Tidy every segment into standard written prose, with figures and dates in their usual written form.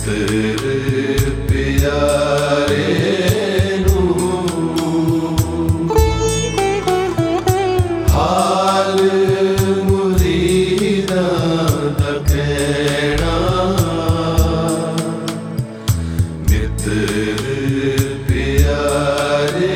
ਮਿੱਤਰ ਪਿਆਰੇ ਨੂੰ ਹਾਲ ਮੁਰੀਦਾਂ ਦਾ ਕਹਿਣਾ। ਮਿੱਤਰ ਪਿਆਰੇ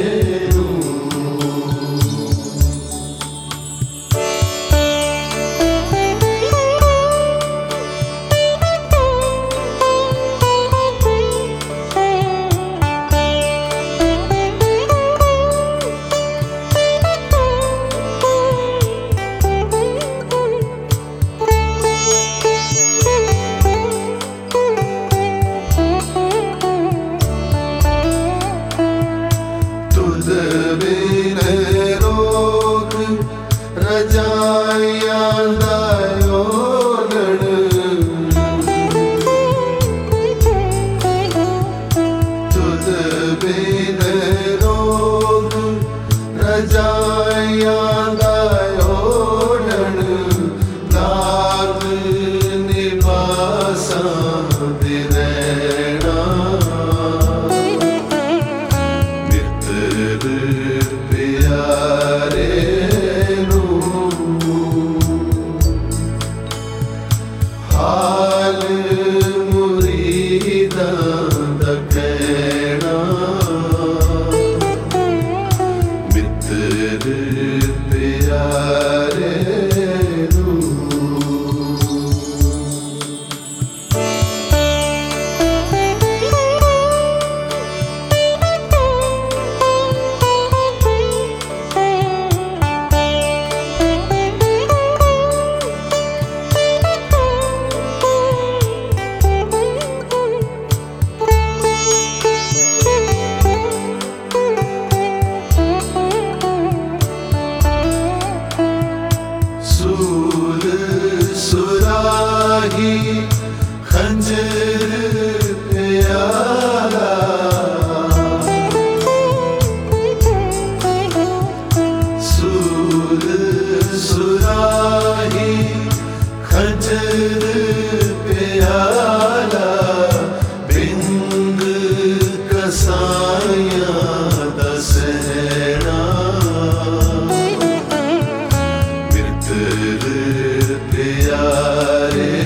ਰਜਾਈਆਂ ਦਾ ਓਲਣ ਤੁਧ ਬਿਨ ਰੋਗ ਰਜਾਈਆਂ ਦਾ ਓਲਣ ਨਾਮ ਨਿਵਾਸਾਂ ਦੇ ਰਹਿਣਾ। ਮਿੱਤਰ ਪਿਆਰੇ ਹਾਲ ਮੁਰੀਦਾਂ ਦਾ ਕਹਿਣਾ। ਮਿੱਤਰ ਪਿਆਰੇ ਸੁਰਾਹੀ ਖੰਜਰ ਪਿਆਰਾ ਸੂਰ ਸੁਰਾਹੀ ਖੰਜਰ ਪਿਆਰਾ ਬਿੰਦ ਕਸਾਈਆਂ ਦਾ ਸਹਿਣਾ। ਮਿੱਤਰ ਪਿਆਰੇ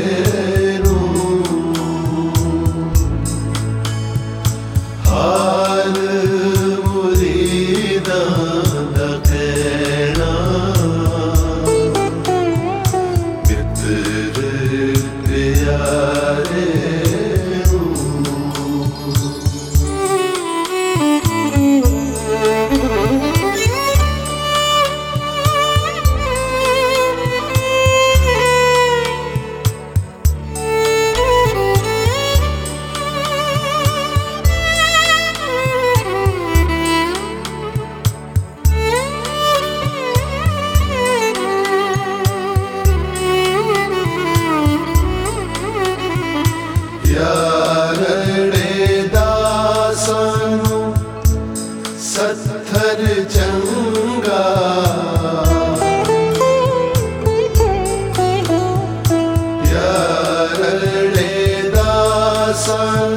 ਹਾਲ ਮੁਰੀਦਾਂ ਦਾ ਕਹਿਣਾ। ਮਿੱਤਰ ਪਿਆਰੇ ਯਾਰੜੇ ਦਾ ਸਾਨੂੰ ਸੱਥਰ ਚੰਗਾ ਯਾਰੜੇ ਦਾ